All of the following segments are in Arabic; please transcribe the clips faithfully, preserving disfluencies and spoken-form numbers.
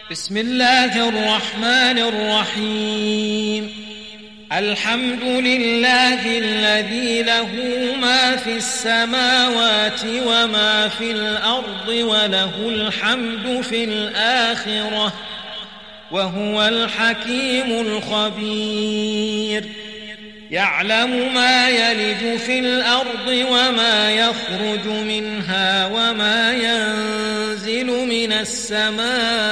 بسم الله الرحمن الرحيم. الحمد لله الذي له ما في السماوات وما في الأرض وله الحمد في الآخرة وهو الحكيم الخبير. يعلم ما يلج في الأرض وما يخرج منها وما ينزل من السماء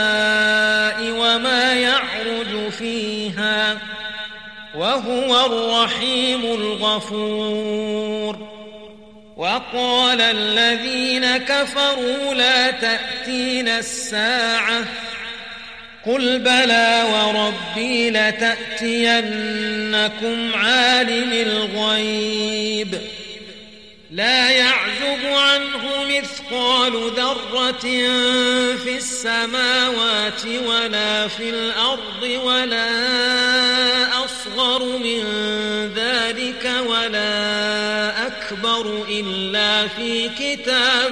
وما يعرج فيها وهو الرحيم الغفور. وقال الذين كفروا لا تأتينا الساعة قل بلى وربي لتأتينكم عالم الغيب لا يعزب عنه مثقال ذرة في السماوات ولا في الأرض ولا أصغر من ذلك ولا أكبر إلا في كتاب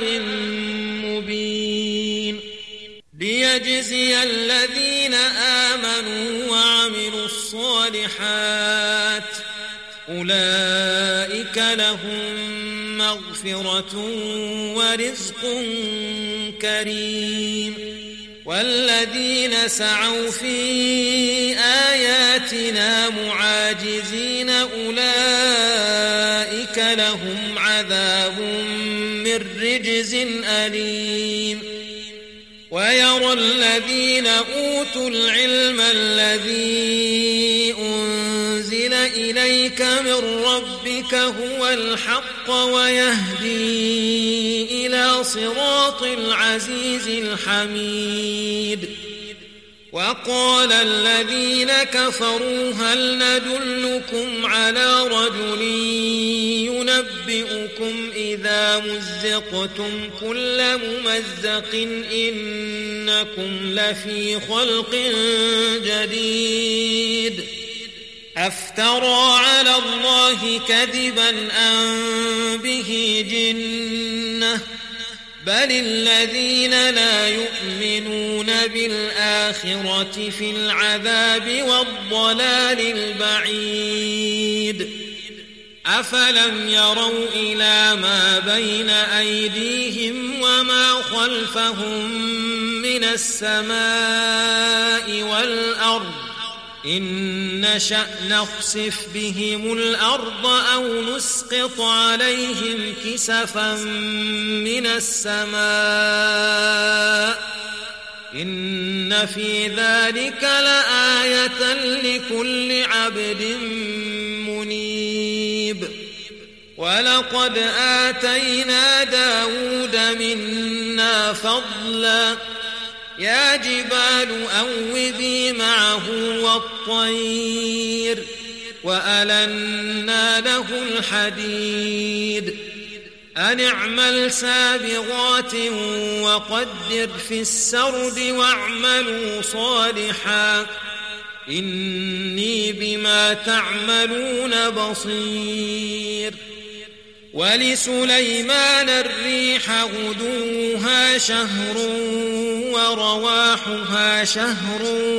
مبين ليجزي الذين آمنوا وعملوا الصالحات أولئك لهم مغفرة ورزق كريم. والذين سعوا في آياتنا معاجزين أولئك لهم عذاب من رجز أليم. ويرى الذين أوتوا العلم الذي أنزل إليك من ربك هو الحق ويهدي إلى صراط العزيز الحميد. وقال الذين كفروا هل ندلكم على رجل ينبئكم إذا مزقتم كل ممزق إنكم لفي خلق جديد أفترى على الله كذبا أم به جنة بل الذين لا يؤمنون بالآخرة في العذاب والضلال البعيد. أفلم يروا إلى ما بين أيديهم وما خلفهم من السماء والأرض إن نشأ نخسف بهم الأرض أو نسقط عليهم كسفا من السماء إن في ذلك لآية لكل عبد منيب. ولقد آتينا داود منا فضلا يا جبال أوبي معه والطير وألنا له الحديد أن اعمل سابغات وقدر في السرد واعملوا صالحا إني بما تعملون بصير. ولسليمان الريح غدوها شهر ورواحها شهر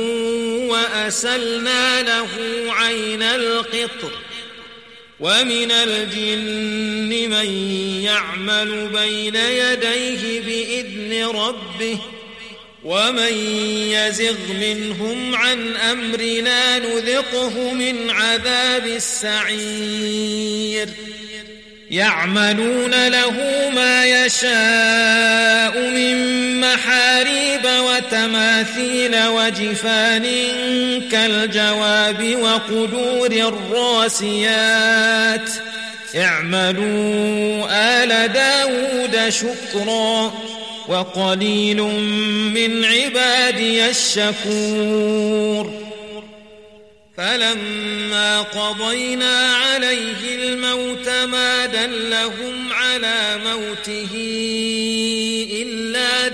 وأسلنا له عين القطر ومن الجن من يعمل بين يديه بإذن ربه ومن يزغ منهم عن أمرنا نذقه من عذاب السعير. يعملون له ما يشاء من محاريب وتماثيل وجفان كالجواب وقدور الراسيات اعملوا آل داود شكرا وقليل من عبادي الشكور. فلما قضينا عليه الموت ما دلهم على موته إلا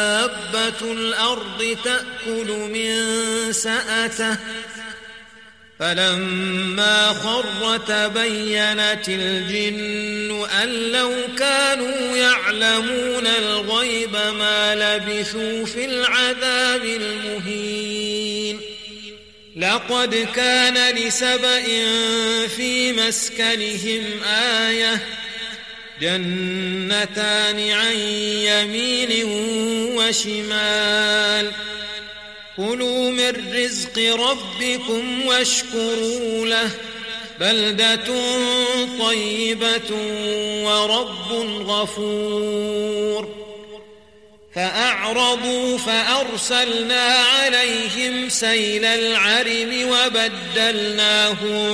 دابة الأرض تأكل من سأته فلما خر تبينت الجن أن لو كانوا يعلمون الغيب ما لبثوا في العذاب المهين لقد كان لسبإ في مسكنهم آية جنتان عن يمين وشمال كلوا من رزق ربكم واشكروا له بلدة طيبة ورب غفور فأعرضوا فأرسلنا عليهم سيل العرم وبدلناهم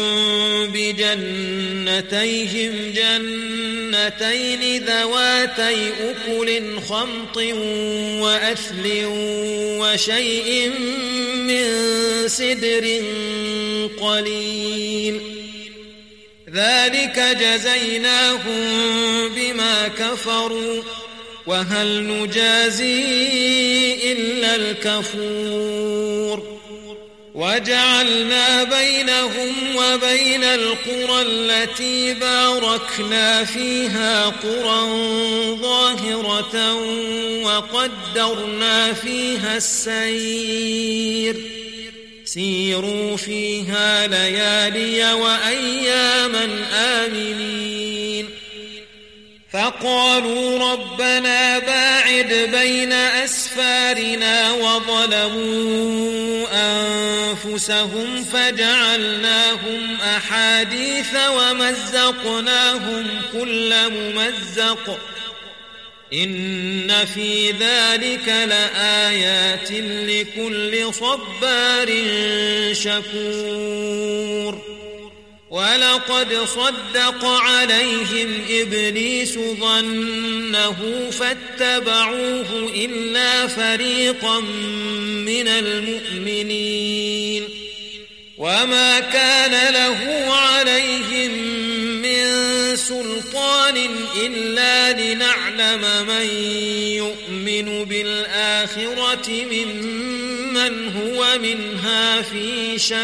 بجنتيهم جنتين ذواتي أكل خمط وأثل وشيء من سدر قليل ذلك جزيناهم بما كفروا وهل نجازي إلا الكفور وجعلنا بينهم وبين القرى التي باركنا فيها قرى ظاهرة وقدرنا فيها السير سيروا فيها ليالي وأياما آمنين فقالوا ربنا باعد بين أسفارنا وظلموا أنفسهم فجعلناهم أحاديث ومزقناهم كل ممزق إن في ذلك لآيات لكل صبار شكور ولقد صدق عليهم إبليس ظنه فاتبعوه إلا فريقا من المؤمنين وما كان له عليهم من سلطان إلا لنعلم من يؤمن بالآخرة ممن هو منها في شك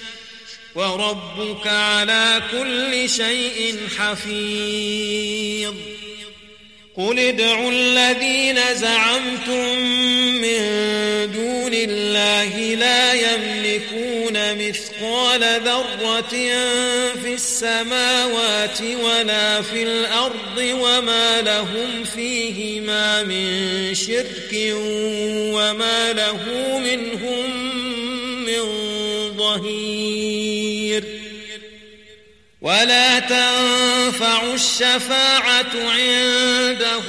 وربك على كل شيء حفيظ قل ادعوا الذين زعمتم من دون الله لا يملكون مثقال ذرة في السماوات ولا في الأرض وما لهم فيهما من شرك وما له منهم من ظهير ولا تنفع الشفاعة عنده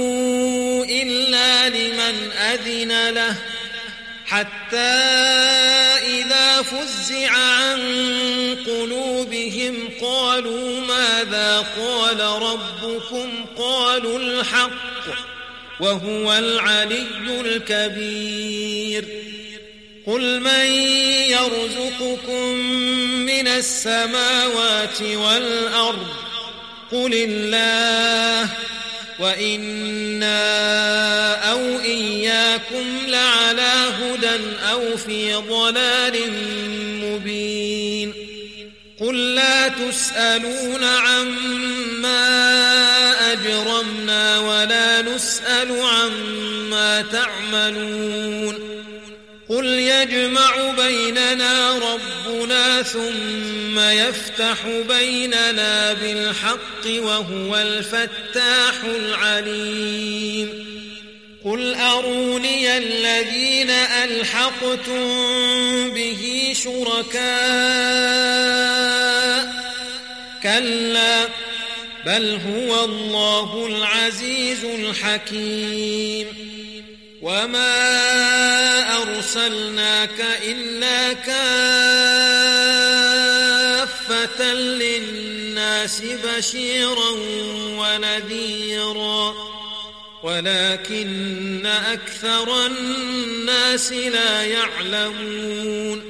إلا لمن أذن له حتى إذا فزع عن قلوبهم قالوا ماذا قال ربكم قالوا الحق وهو العلي الكبير قل من يرزقكم من السماوات والأرض قل الله وإنا أو إياكم لعلى هدى أو في ضلال مبين قل لا تسألون عما أجرمنا ولا نسأل عما تعملون قل يجمع بيننا ربنا ثم يفتح بيننا بالحق وهو الفتاح العليم قل أروني الذين ألحقتم به شركاء كلا بل هو الله العزيز الحكيم وما أرسلناك إلا كافة للناس بشيرا ونذيرا ولكن أكثر الناس لا يعلمون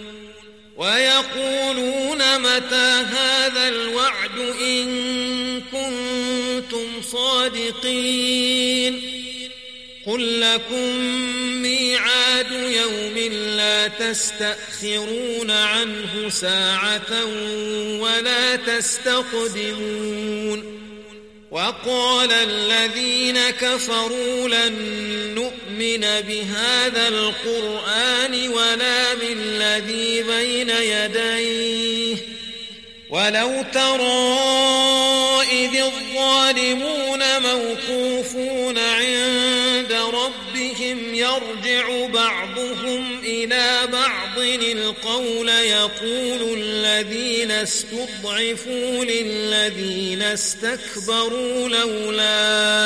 ويقولون متى هذا الوعد إن كنتم صادقين قل لكم ميعاد ميعاد يوم لا تستأخرون عنه ساعة ولا تستقدمون وقال الذين كفروا لن نؤمن بهذا القرآن ولا بالذي بين يديه ولو ترى إذ الظالمون موقوفون عند ربهم يرجع بعضهم إلى بعض القول يقول الذين استضعفوا للذين استكبروا لولا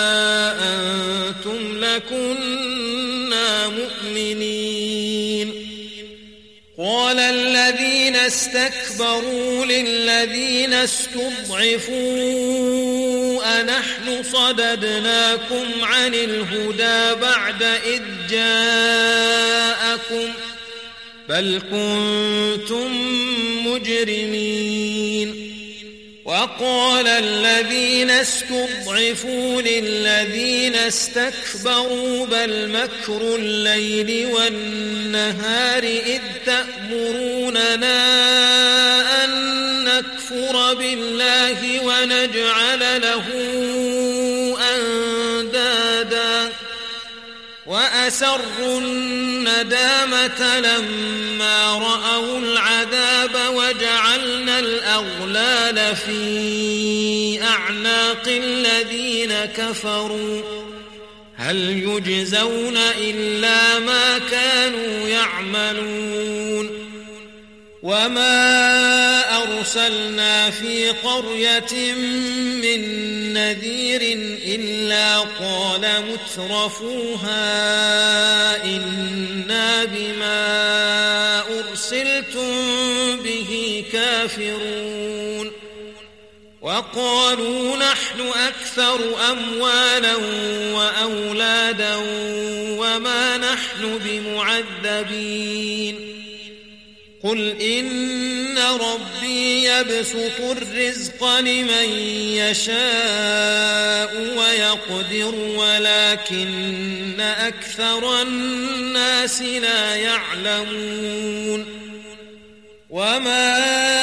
أنتم لكنا مؤمنين قال الذين استكبروا للذين استضعفوا أنحن صددناكم عن الهدى بعد إذ جاءكم بل كنتم مجرمين وقال الذين استضعفوا للذين استكبروا بل مكر الليل والنهار إذ تأمروننا أن نكفر بالله ونجعل له أندادا وأسروا الندامة لما رأوا العذاب وجعلنا الأغلال في أعناق الذين كفروا هل يجزون إلا ما كانوا يعملون وما أرسلنا في قرية من نذير إلا قال مترفوها إنا بما أرسلتم به كافرون وقالوا نحن أكثر أموالا وأولادا وما نحن بمعذبين قل إن ربي يبسط الرزق لمن يشاء ويقدر ولكن أكثر الناس لا يعلمون وما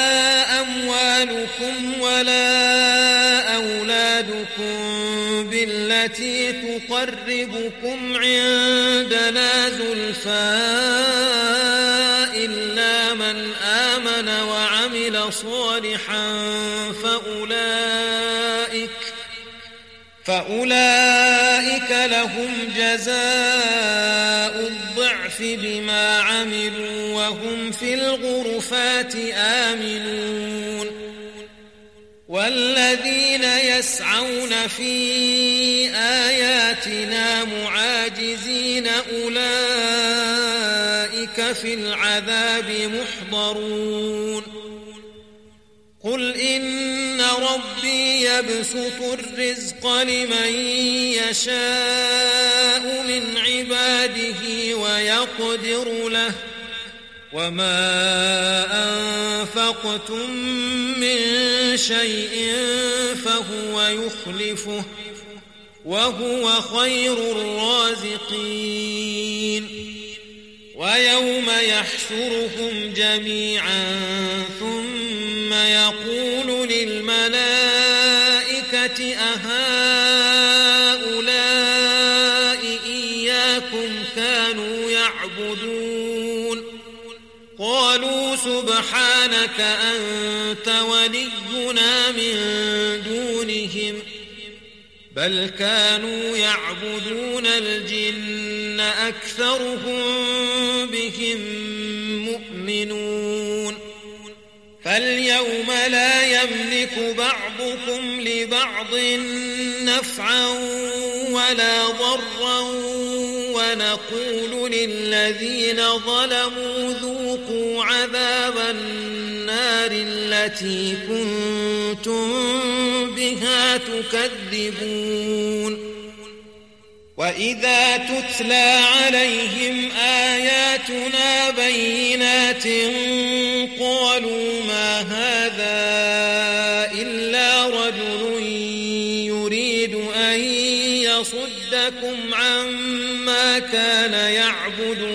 أموالكم ولا أولادكم بالتي تقربكم عندنا زلفى إلا من آمن وعمل صالحا فأولئك فأولئك لهم جزاء الضعف بما عملوا وهم في الغرفات آمنون والذين يسعون في آياتنا معاجزين أولئك في العذاب محضرون قل إن ربي يبسط الرزق لمن يشاء من عباده ويقدر له وما أنفقتم من شيء فهو يخلفه وهو خير الرازقين ويوم يحشرهم جميعا ثم يقول للملائكة أهؤلاء إياكم كانوا يعبدون قالوا سبحانك أنت ولينا من دونهم بل كانوا يعبدون الجن أكثرهم بهم مؤمنون فاليوم لا يملك بعضكم لبعض نفعا ولا ضرا ونقول للذين ظلموا ذوقوا عذاب النار التي كنتم بها تكذبون وإذا تتلى عليهم آياتنا بينات قالوا ما هذا إلا رجل يريد أن يصدكم عما كان يعبد يعبد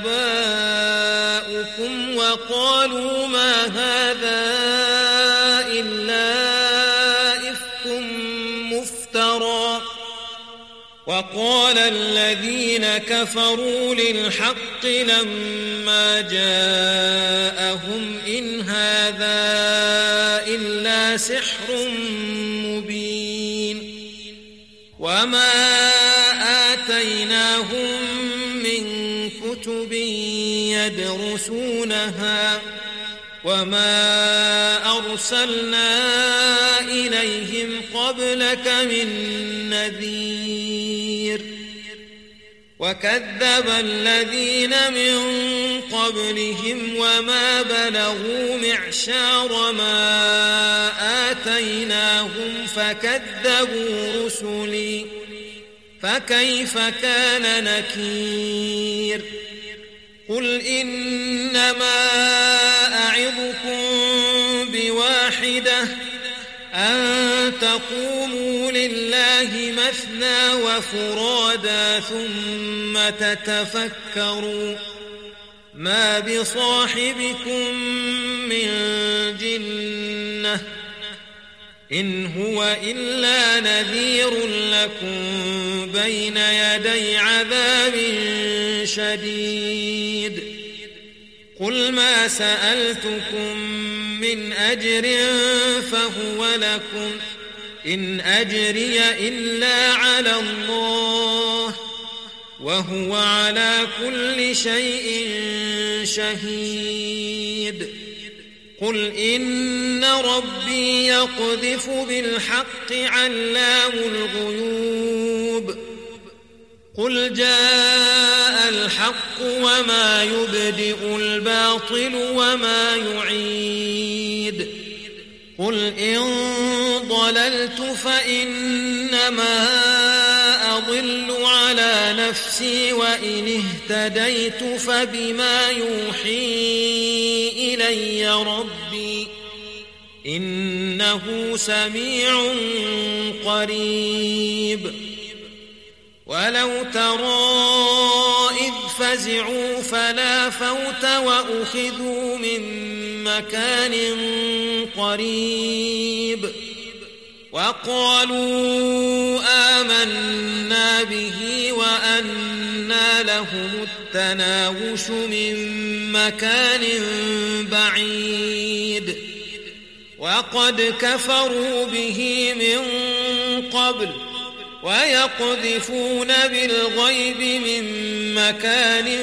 آباؤكم وقالوا ما هذا إلا إفك مفترى وقال الذين كفروا للحق لما جاءهم إن هذا إلا سحر مبين وما آتيناهم من كتب يدرسونها وما أرسلنا إليهم قبلك من نذير وكذب الذين من قبلهم وما بلغوا معشار ما آتيناهم فكذبوا رسلي فكيف كان نكير قل إنما أعظكم بواحدة أن تقوموا لله مثنى وفرادا ثم تتفكروا ما بصاحبكم من جنة إن هو إلا نذير لكم بين يدي عذاب شديد قل ما سألتكم من أجر فهو لكم إن أجري إلا على الله وهو على كل شيء شهيد قل إن ربي يقذف بالحق علام الغيوب قل جاء الحق وما يبدئ الباطل وما يعيد قل إن ضللت فإنما أضل على نفسي وإن اهتديت فبما يوحي إلي ربي إنه سميع قريب ولو ترى إذ فزعوا فلا فوت وأخذوا من مكان قريب وقالوا آمنا به وأنى لهم التناوش من مكان بعيد وقد كفروا به من قبل ويقذفون بالغيب من مكان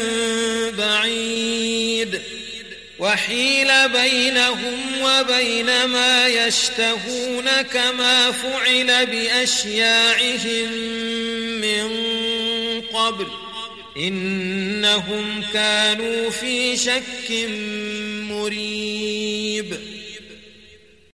بعيد وحيل بينهم وبين ما يشتهون كما فعل بأشياعهم من قبل إنهم كانوا في شك مريب